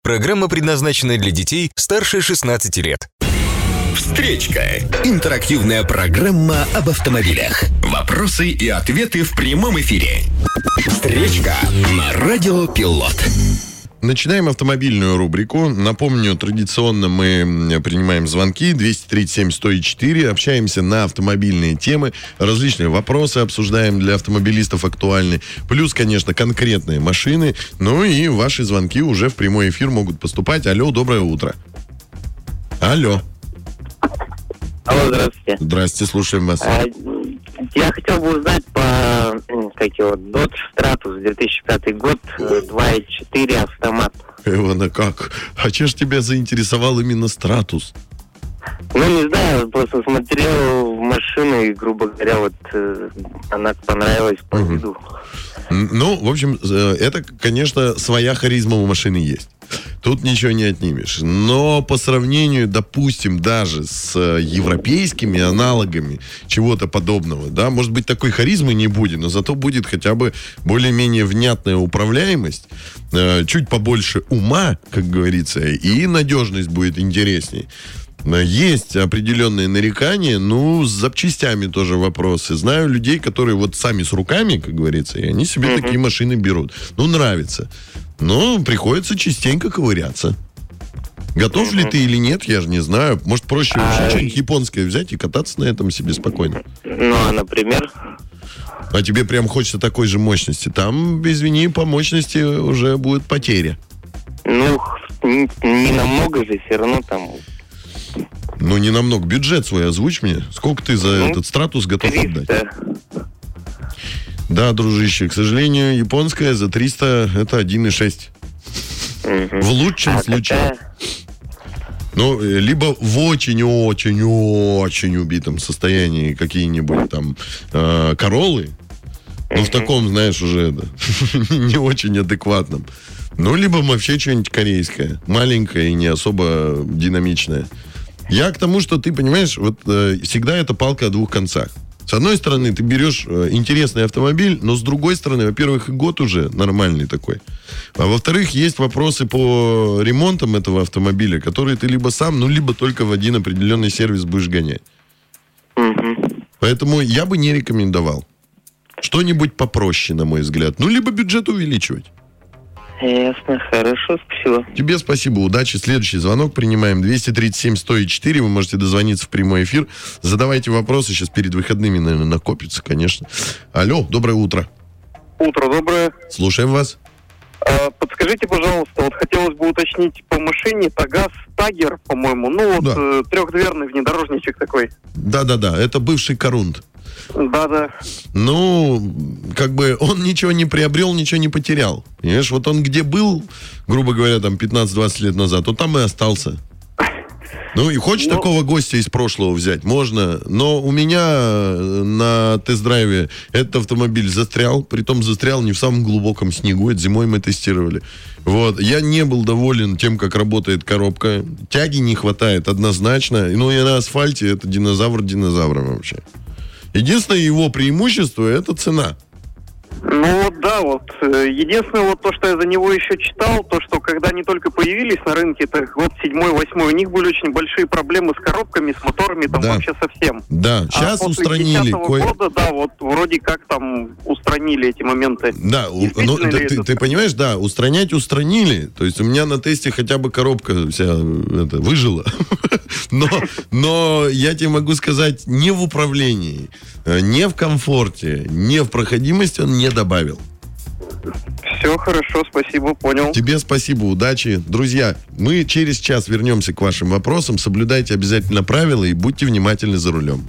Программа предназначена для детей старше 16 лет. Встречка. Интерактивная программа об автомобилях. Вопросы и ответы в прямом эфире. Встречка на Радио Пилот. Начинаем автомобильную рубрику. Напомню, традиционно мы принимаем звонки 237-104, общаемся на автомобильные темы, различные вопросы обсуждаем для автомобилистов актуальны, плюс, конечно, конкретные машины, ну и ваши звонки уже в прямой эфир могут поступать. Алло, доброе утро. Алло. Алло, здравствуйте. Здрасте, слушаем вас. Я хотел бы узнать по Dodge Stratus 2005 год, 2.4 автомат. Ивана, как? А че ж тебя заинтересовал именно Stratus? Ну, не знаю, просто смотрел в машину и, грубо говоря, вот она понравилась по виду. Ну, в общем, это, конечно, своя харизма у машины есть. Тут ничего не отнимешь. Но по сравнению, допустим, даже с европейскими аналогами чего-то подобного, да, может быть, такой харизмы не будет, но зато будет хотя бы более-менее внятная управляемость, чуть побольше ума, как говорится, и надежность будет интересней. Есть определенные нарекания, ну, с запчастями тоже вопросы. Знаю людей, которые вот сами с руками, как говорится, и они себе такие машины берут. Ну, нравится. Но приходится частенько ковыряться. Готов ли ты или нет, я же не знаю. Может, проще вообще что-нибудь японское взять и кататься на этом себе спокойно. Ну, а, например? А тебе прям хочется такой же мощности. Там, извини, по мощности уже будет потеря. Ну, не намного же, все равно там... Ну, не намного. Бюджет свой озвучь мне. Сколько ты за этот Stratus готов 300. отдать? Да, дружище, к сожалению, японская за 300 это 1,6. В лучшем случае. Ну, либо в очень-очень-очень убитом состоянии какие-нибудь там Короллы. Ну, в таком, знаешь, уже не очень адекватном. Ну, либо вообще что-нибудь корейское. Маленькое и не особо динамичное. Я к тому, что ты понимаешь, вот всегда это палка о двух концах. С одной стороны, ты берешь интересный автомобиль, но с другой стороны, во-первых, и год уже нормальный такой. А во-вторых, есть вопросы по ремонтам этого автомобиля, которые ты либо сам, ну, либо только в один определенный сервис будешь гонять. Поэтому я бы не рекомендовал. Что-нибудь попроще, на мой взгляд. Ну, либо бюджет увеличивать. Ясно, хорошо, спасибо. Тебе спасибо, удачи. Следующий звонок принимаем. 237-104. Вы можете дозвониться в прямой эфир. Задавайте вопросы. Сейчас перед выходными, наверное, накопится, конечно. Алло, доброе утро. Утро доброе. Слушаем вас. Подскажите, пожалуйста, вот хотелось бы уточнить по машине Тагаз Тагер, по-моему. Ну, вот да. Трехдверный внедорожничек такой. Да-да-да, это бывший Корунд. Да-да. Ну, как бы он ничего не приобрел, ничего не потерял. Понимаешь, вот он где был, грубо говоря, там 15-20 лет назад, он там и остался. Ну, и хочешь такого гостя из прошлого взять? Можно. Но у меня на тест-драйве этот автомобиль застрял. Притом застрял не в самом глубоком снегу. Это зимой мы тестировали. Вот. Я не был доволен тем, как работает коробка. Тяги не хватает однозначно. Ну, и на асфальте это динозавр динозавром вообще. Единственное его преимущество – это цена. Ну, да, вот. Единственное, вот то, что я за него еще читал, то, что когда они только появились на рынке, это год 7-8, у них были очень большие проблемы с коробками, с моторами, там вообще совсем. Да, сейчас после устранили. года, да, вот вроде как там устранили эти моменты. Да, ну, ты понимаешь, да, устранили. То есть у меня на тесте хотя бы коробка вся выжила. Но я тебе могу сказать, не в управлении, не в комфорте, не в проходимости он не добавил. Все хорошо, спасибо, понял. Тебе спасибо, удачи. Друзья, мы через час вернемся к вашим вопросам. Соблюдайте обязательно правила и будьте внимательны за рулем.